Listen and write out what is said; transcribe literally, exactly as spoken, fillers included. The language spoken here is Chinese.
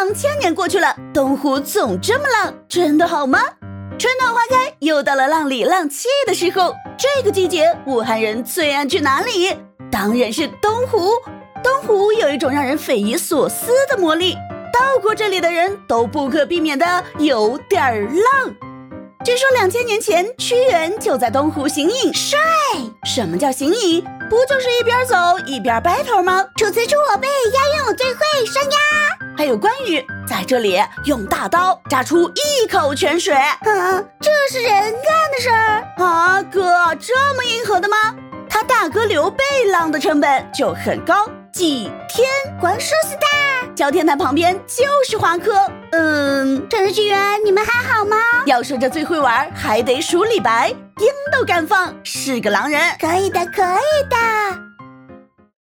两千年过去了，东湖总这么浪，真的好吗？春暖花开，又到了浪里浪气的时候。这个季节，武汉人最爱去哪里？当然是东湖。东湖有一种让人匪夷所思的魔力，到过这里的人都不可避免的有点浪。据说两千年前，屈原就在东湖行影，帅！什么叫行影？不就是一边走一边掰头吗？ 楚辞出我辈，押韵我最会，山鸭。 还有关羽在这里用大刀扎出一口泉水， 啊，这是人干的事儿啊！哥，这么硬核的吗？他大哥刘备浪的成本就很高，几天光说死的。 交天台旁边就是华科，嗯， 程序员，你们还好吗？ 要说这最会玩，还得数李白，鹰都敢放，是个狼人。 可以的，可以的。